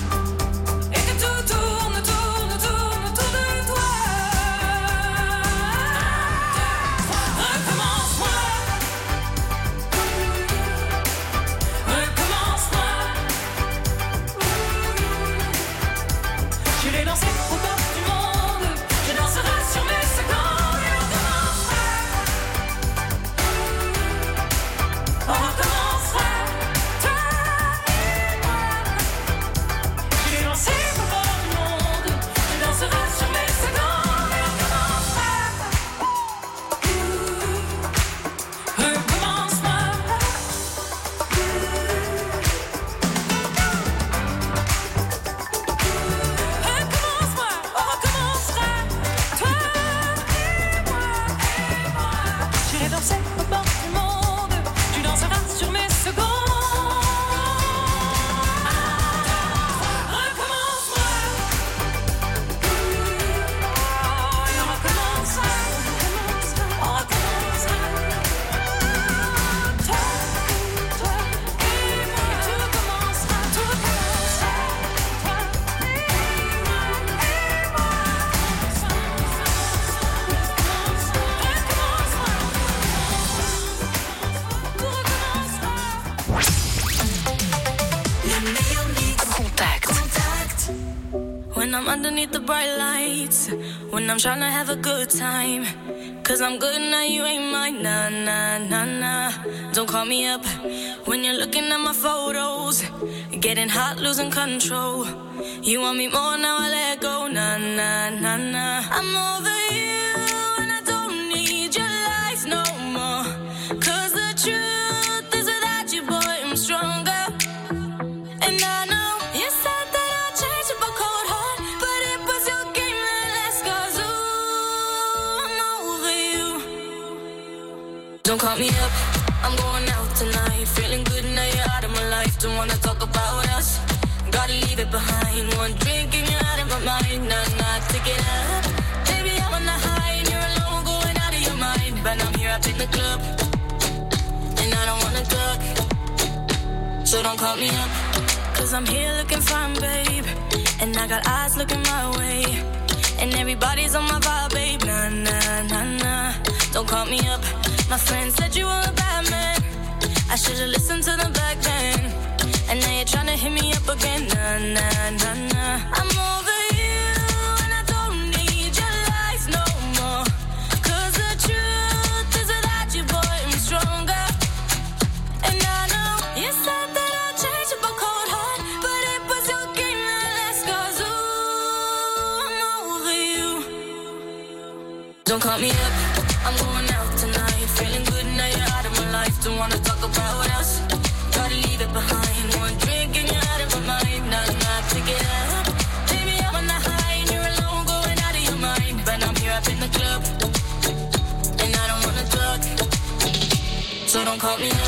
underneath the bright lights when I'm trying to have a good time. Cause I'm good now, you ain't mine. Nah, nah, nah, nah. Don't call me up when you're looking at my photos. Getting hot, losing control. You want me more, now I let go. Nah, nah, nah, nah. I'm over you and I don't need your lies no more. Cause the truth is without you, boy, I'm stronger. And I know you said that I'd change up a cold heart, but it was your game that last. Cause ooh, I'm over you. Don't call me up, I'm going out tonight. Feeling good now you're out of my life. Don't wanna talk about us, gotta leave it behind. One drink and you're out of my mind. Nah, nah, take it up. Baby, I'm on the high and you're alone, going out of your mind. But I'm here up in the club and I don't wanna talk, so don't call me up. Cause I'm here looking fine, babe, and I got eyes looking my way, and everybody's on my vibe, babe. Nah, nah, nah, nah. Don't call me up. My friend said you were a bad man. I should've listened to them back then. And now you're tryna hit me up again. Nah, nah, nah, nah. I'm over you and I don't need your lies no more. Cause the truth is without you, boy, I'm stronger. And I know you said that I'd change up a cold heart, but it was your game that last. Cause ooh, I'm over you. Don't call me up, I'm going out tonight. Feeling good now you're out of my life. Don't wanna talk about us, gotta leave it behind. One drink and you're out of my mind. Nah, nah, take it up. Baby, I'm on the high and you're alone, going out of your mind. But I'm here up in the club and I don't wanna talk, so don't call me up.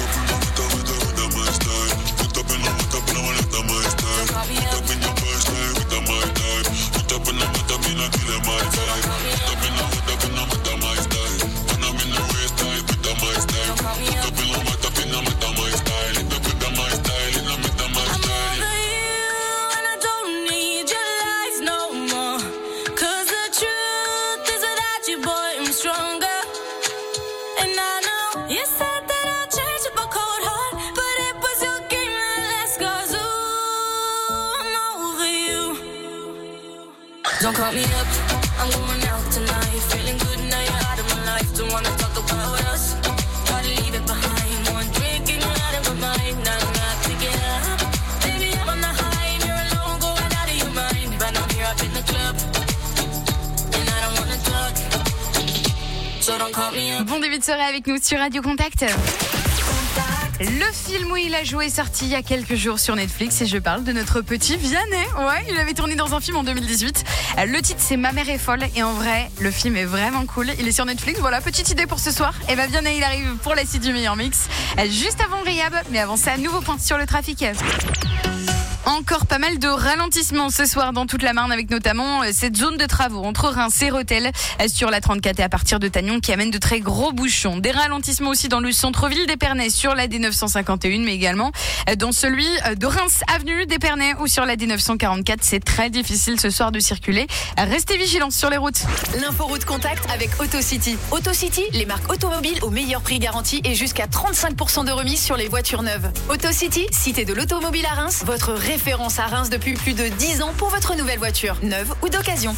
Don't call me up, I'm going out tonight. Feeling good now you're out of my life. Don't wanna talk about us, gotta leave it behind. One drink and you're out of my mind. Nah, nah, take it up. Baby, I'm on the high and you're alone, going out of your mind. But I'm here up in the club and I don't wanna talk, so don't call me up. Bon début de soirée avec nous sur Radio Contact. Le film où il a joué est sorti il y a quelques jours sur Netflix et je parle de notre petit Vianney. Ouais, il avait tourné dans un film en deux mille dix-huit. Le titre c'est Ma mère est folle et en vrai, le film est vraiment cool. Il est sur Netflix. Voilà, petite idée pour ce soir. Et ben Vianney, il arrive pour la suite du meilleur mix. Juste avant Riyab, mais avant ça, nouveau point sur le trafic. Encore pas mal de ralentissements ce soir dans toute la Marne, avec notamment cette zone de travaux entre Reims et Rethel sur la trente-quatre et à partir de Tagnon qui amène de très gros bouchons. Des ralentissements aussi dans le centre-ville d'Épernay sur la D neuf cent cinquante et un, mais également dans celui de Reims avenue d'Épernay ou sur la D neuf cent quarante-quatre. C'est très difficile ce soir de circuler. Restez vigilants sur les routes. L'inforoute contact avec AutoCity. AutoCity, les marques automobiles au meilleur prix garanti et jusqu'à trente-cinq pour cent de remise sur les voitures neuves. AutoCity, cité de l'automobile à Reims, votre référence à Reims depuis plus de dix ans pour votre nouvelle voiture, neuve ou d'occasion.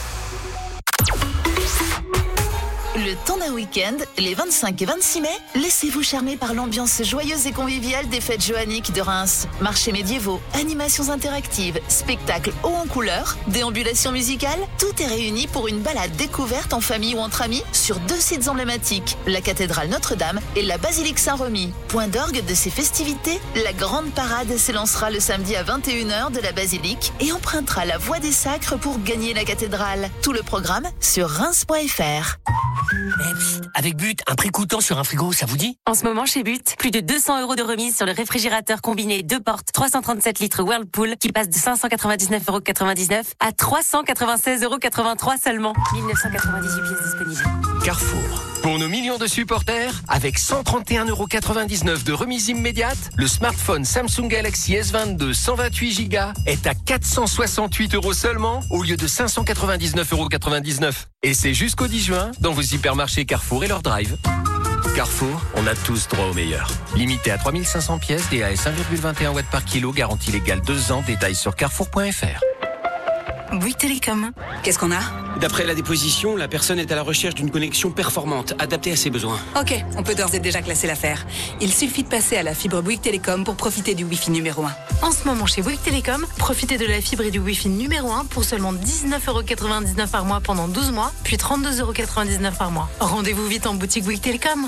Le temps d'un week-end, les vingt-cinq et vingt-six mai, laissez-vous charmer par l'ambiance joyeuse et conviviale des fêtes johanniques de Reims. Marchés médiévaux, animations interactives, spectacles haut en couleurs, déambulations musicales, tout est réuni pour une balade découverte en famille ou entre amis sur deux sites emblématiques, la cathédrale Notre-Dame et la basilique Saint-Remy. Point d'orgue de ces festivités, la grande parade s'élancera le samedi à vingt et une heures de la basilique et empruntera la voie des sacres pour gagner la cathédrale. Tout le programme sur reims point f r. Eh, psst, avec But, un prix coûtant sur un frigo, ça vous dit? En ce moment, chez But, plus de deux cents euros de remise sur le réfrigérateur combiné deux portes trois cent trente-sept litres Whirlpool qui passe de cinq cent quatre-vingt-dix-neuf euros quatre-vingt-dix-neuf à trois cent quatre-vingt-seize euros quatre-vingt-trois seulement. mille neuf cent quatre-vingt-dix-huit pièces disponibles. Carrefour. Pour nos millions de supporters, avec cent trente et un euros quatre-vingt-dix-neuf de remise immédiate, le smartphone Samsung Galaxy S vingt-deux cent vingt-huit giga est à quatre cent soixante-huit euros seulement au lieu de cinq cent quatre-vingt-dix-neuf euros quatre-vingt-dix-neuf. Et c'est jusqu'au dix juin dans vos hypermarchés Carrefour et leur drive. Carrefour, on a tous droit au meilleur. Limité à trois mille cinq cents pièces, D A S un virgule vingt et un watts par kilo, garantie légale deux ans, détails sur carrefour point f r. Bouygues Télécom. Qu'est-ce qu'on a? D'après la déposition, la personne est à la recherche d'une connexion performante, adaptée à ses besoins. Ok, on peut d'ores et déjà classer l'affaire. Il suffit de passer à la fibre Bouygues Télécom pour profiter du Wi-Fi numéro un. En ce moment, chez Bouygues Télécom, profitez de la fibre et du Wi-Fi numéro un pour seulement dix-neuf euros quatre-vingt-dix-neuf par mois pendant douze mois, puis trente-deux euros quatre-vingt-dix-neuf par mois. Rendez-vous vite en boutique Bouygues Télécom.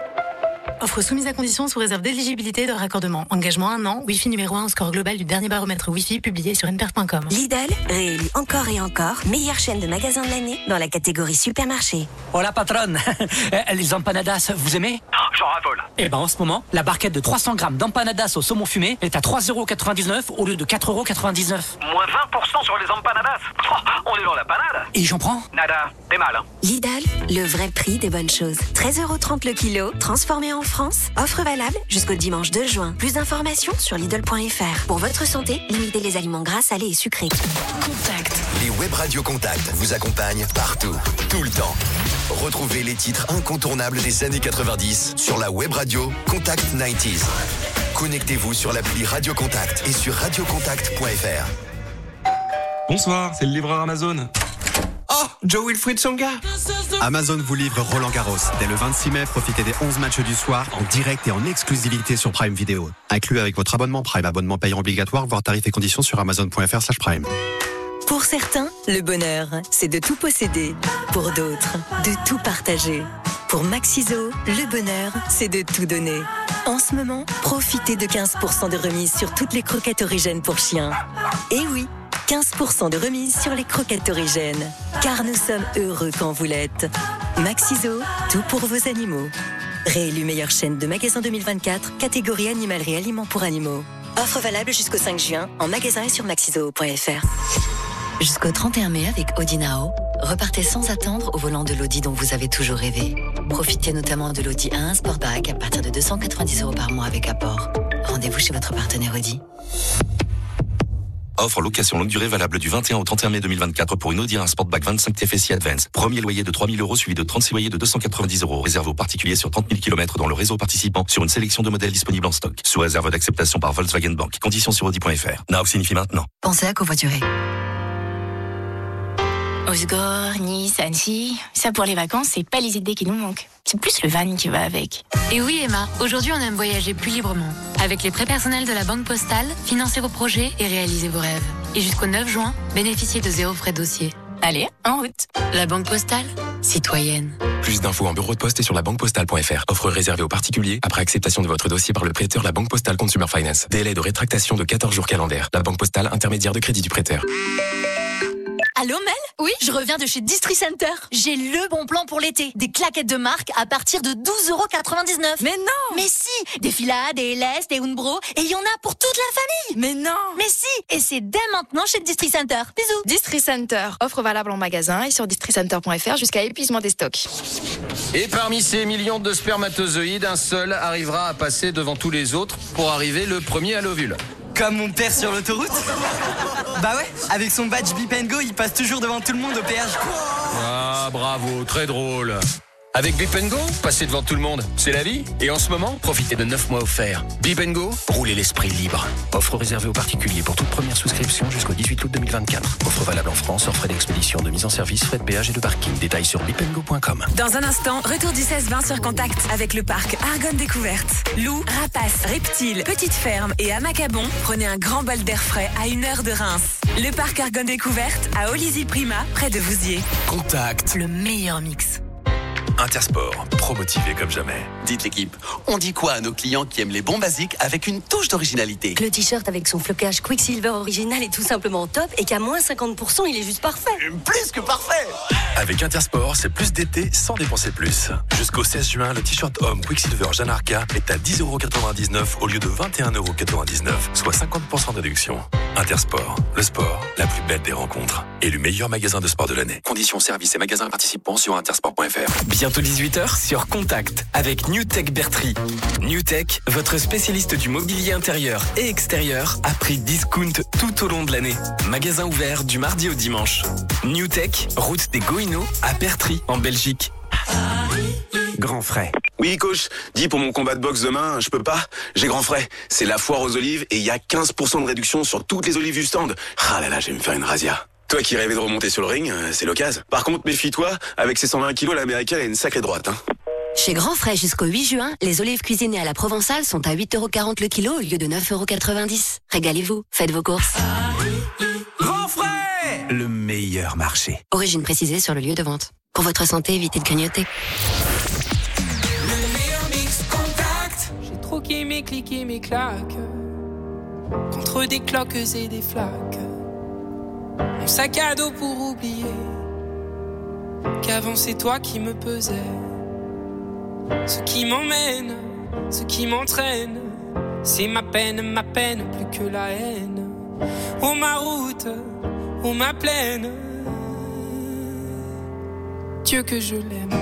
Offre soumise à condition sous réserve d'éligibilité et de raccordement. Engagement un an, Wi-Fi numéro un au score global du dernier baromètre Wi-Fi publié sur n p r point com. Lidl, réélu encore et encore, meilleure chaîne de magasins de l'année dans la catégorie supermarché. Hola patronne. Les empanadas, vous aimez? J'en raffole. Eh ben en ce moment, la barquette de trois cents grammes d'empanadas au saumon fumé est à trois euros quatre-vingt-dix-neuf au lieu de quatre euros quatre-vingt-dix-neuf. Moins vingt pour cent sur les empanadas. Oh, on est dans la panade. Et j'en prends? Nada, t'es mal, hein. Lidl, le vrai prix des bonnes choses. treize euros trente le kilo, transformé en France. Offre valable jusqu'au dimanche deux juin. Plus d'informations sur Lidl point f r. Pour votre santé, limitez les aliments gras, salés et sucrés. Contact. Les web radios Contact vous accompagnent partout, tout le temps. Retrouvez les titres incontournables des années quatre-vingt-dix sur la web radio Contact quatre-vingt-dix. Connectez-vous sur l'appli Radio Contact et sur radio contact point f r. Bonsoir, c'est le livreur Amazon. Oh, Joe Wilfried Tsonga. Amazon vous livre Roland Garros. Dès le vingt-six mai, profitez des onze matchs du soir en direct et en exclusivité sur Prime Video. Inclus avec votre abonnement Prime, abonnement payant obligatoire, voire tarifs et conditions sur amazon point f r slash prime. Pour certains, le bonheur, c'est de tout posséder. Pour d'autres, de tout partager. Pour Maxiso, le bonheur, c'est de tout donner. En ce moment, profitez de quinze pour cent de remise sur toutes les croquettes origènes pour chiens. Et oui, quinze pour cent de remise sur les croquettes origènes. Car nous sommes heureux quand vous l'êtes. Maxiso, tout pour vos animaux. Réélu meilleure chaîne de magasins deux mille vingt-quatre, catégorie animalerie aliments pour animaux. Offre valable jusqu'au cinq juin, en magasin et sur maxiso point f r. Jusqu'au trente et un mai avec Audi Nao, repartez sans attendre au volant de l'Audi dont vous avez toujours rêvé. Profitez notamment de l'Audi A un Sportback à partir de deux cent quatre-vingt-dix euros par mois avec apport. Rendez-vous chez votre partenaire Audi. Offre location longue durée valable du vingt et un au trente et un mai deux mille vingt-quatre pour une Audi A un Sportback vingt-cinq T F S I Advance. Premier loyer de trois mille euros suivi de trente-six loyers de deux cent quatre-vingt-dix euros. Réservé aux particuliers sur trente mille kilomètres dans le réseau participant sur une sélection de modèles disponibles en stock. Sous réserve d'acceptation par Volkswagen Bank. Conditions sur audi point f r. Now signifie maintenant. Pensez à covoiturer. Osgore, Nice, Annecy, ça pour les vacances, c'est pas les idées qui nous manquent. C'est plus le van qui va avec. Et oui Emma, aujourd'hui on aime voyager plus librement. Avec les prêts personnels de la Banque Postale, financez vos projets et réalisez vos rêves. Et jusqu'au neuf juin, bénéficiez de zéro frais de dossier. Allez, en route. La Banque Postale, citoyenne. Plus d'infos en bureau de poste et sur la banque postale point f r. Offre réservée aux particuliers après acceptation de votre dossier par le prêteur La Banque Postale Consumer Finance. Délai de rétractation de quatorze jours calendaires. La Banque Postale, intermédiaire de crédit du prêteur. Allô Mel? Oui, je reviens de chez Distri Center. J'ai le bon plan pour l'été. Des claquettes de marque à partir de douze euros quatre-vingt-dix-neuf. Mais non! Mais si! Des Fila, des Lest, des Umbro, et il y en a pour toute la famille. Mais non! Mais si! Et c'est dès maintenant chez Distri Center. Bisous! Distri Center, offre valable en magasin et sur distri center point f r jusqu'à épuisement des stocks. Et parmi ces millions de spermatozoïdes, un seul arrivera à passer devant tous les autres pour arriver le premier à l'ovule. Comme mon père sur l'autoroute? Bah ouais, avec son badge Beep and Go, il passe toujours devant tout le monde au péage. Ah, bravo, très drôle. Avec Beep and Go, passer devant tout le monde, c'est la vie. Et en ce moment, profitez de neuf mois offerts. Beep and Go, roulez l'esprit libre. Offre réservée aux particuliers pour toute première souscription jusqu'au dix-huit août deux mille vingt-quatre. Offre valable en France, hors frais d'expédition, de mise en service, frais de péage et de parking. Détails sur beep and go point com. Dans un instant, retour du seize vingt sur Contact avec le parc Argonne Découverte. Loups, rapaces, reptiles, petites fermes et Amacabon, prenez un grand bol d'air frais à une heure de Reims. Le parc Argonne Découverte à Olizy-Prima, près de Vouziers. Contact. Le meilleur mix. Intersport, pro-motivé comme jamais. Dites l'équipe, on dit quoi à nos clients qui aiment les bons basiques avec une touche d'originalité? Que le t-shirt avec son flocage Quicksilver original est tout simplement top et qu'à moins cinquante pour cent, il est juste parfait. Plus que parfait! Avec Intersport, c'est plus d'été sans dépenser plus. Jusqu'au seize juin, le t-shirt homme Quicksilver Jeanne Arca est à dix euros quatre-vingt-dix-neuf au lieu de vingt et un euros quatre-vingt-dix-neuf, soit cinquante pour cent de réduction. Intersport, le sport, la plus belle des rencontres. Et le meilleur magasin de sport de l'année. Conditions, services et magasins participants sur intersport point f r. Bientôt dix-huit heures sur Contact avec Newtech Bertry. Newtech, votre spécialiste du mobilier intérieur et extérieur à prix discount tout au long de l'année. Magasin ouvert du mardi au dimanche. Newtech, route des Goïneaux à Bertry en Belgique. Grand frais. Oui, coach, dis pour mon combat de boxe demain, je peux pas. J'ai grand frais. C'est la foire aux olives et il y a quinze pour cent de réduction sur toutes les olives du stand. Ah là là, je vais me faire une razzia. Toi qui rêvais de remonter sur le ring, c'est l'occasion. Par contre, méfie-toi, avec ses cent vingt kilos, l'américaine a une sacrée droite. Hein. Chez Grand Frais jusqu'au huit juin, les olives cuisinées à la Provençale sont à huit euros quarante le kilo au lieu de neuf euros quatre-vingt-dix. Régalez-vous, faites vos courses. Grand Frais, le meilleur marché. Origine précisée sur le lieu de vente. Pour votre santé, évitez de grignoter. Le meilleur mix contact. J'ai troqué mes clics et mes claques contre des cloques et des flaques. Mon sac à dos pour oublier qu'avant c'est toi qui me pesais. Ce qui m'emmène, ce qui m'entraîne, c'est ma peine, ma peine plus que la haine. Oh ma route, oh ma plaine, Dieu que je l'aime.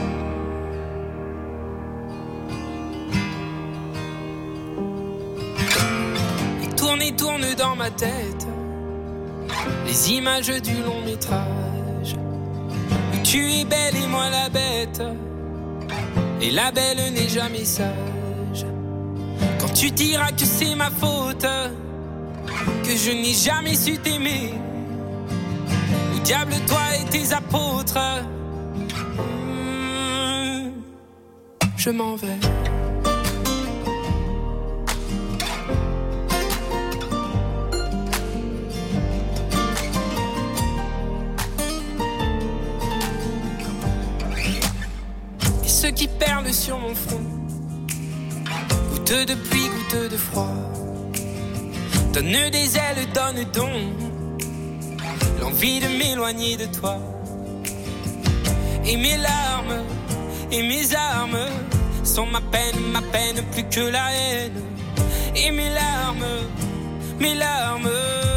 Et tourne et tourne dans ma tête les images du long métrage où tu es belle et moi la bête. Et la belle n'est jamais sage. Quand tu diras que c'est ma faute, que je n'ai jamais su t'aimer, au diable toi et tes apôtres, mmh, je m'en vais. Ceux qui perlent sur mon front, goutte de pluie, goutte de froid, donne des ailes, donne donc l'envie de m'éloigner de toi. Et mes larmes, et mes armes sont ma peine, ma peine plus que la haine. Et mes larmes, mes larmes,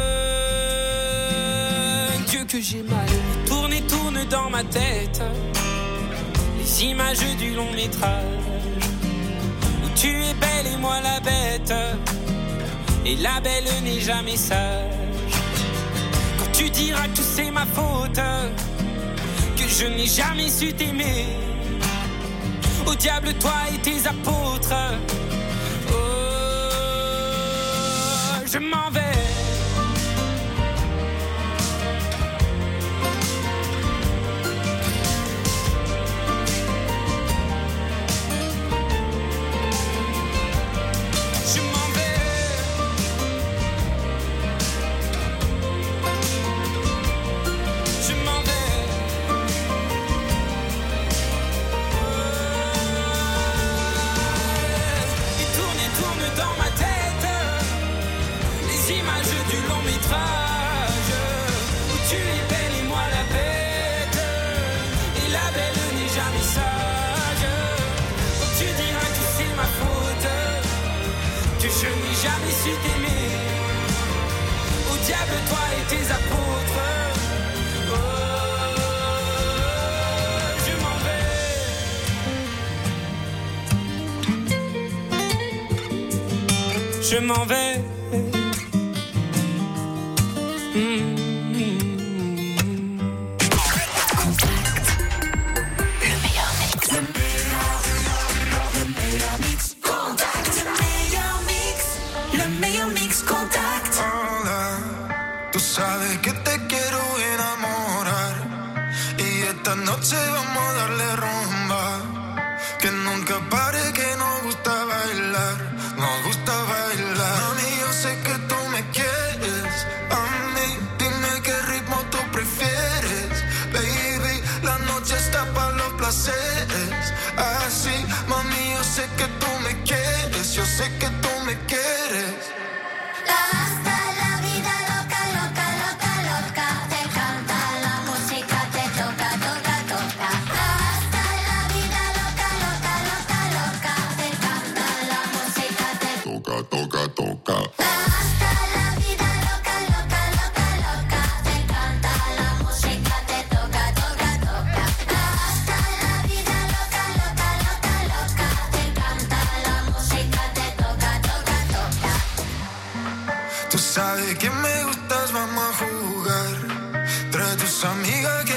Dieu que j'ai mal. Tourne et tourne dans ma tête les images du long métrage où tu es belle et moi la bête. Et la belle n'est jamais sage. Quand tu diras que c'est ma faute, que je n'ai jamais su t'aimer, au diable toi et tes apôtres, oh, je m'en vais. Jamais su t'aimer, au diable toi et tes apôtres, oh, je m'en vais, je m'en vais, mmh. Sabes que te quiero enamorar y esta noche vamos a darle rumba, que nunca pare, que nos gusta bailar, nos gusta bailar. Mami, yo sé que tú me quieres, a mí dime qué ritmo tú prefieres, baby, la noche está para los placeres, así, mami, yo sé que tú me quieres, yo sé que tú me quieres. Toca, toca. Hasta la vida loca, loca, loca, loca. Te encanta la música, te toca, toca, toca. Hasta la vida loca, loca, loca, loca. Te encanta la música, te toca, toca, toca. Tú sabes que me gustas, vamos a jugar. Trae tus amigas que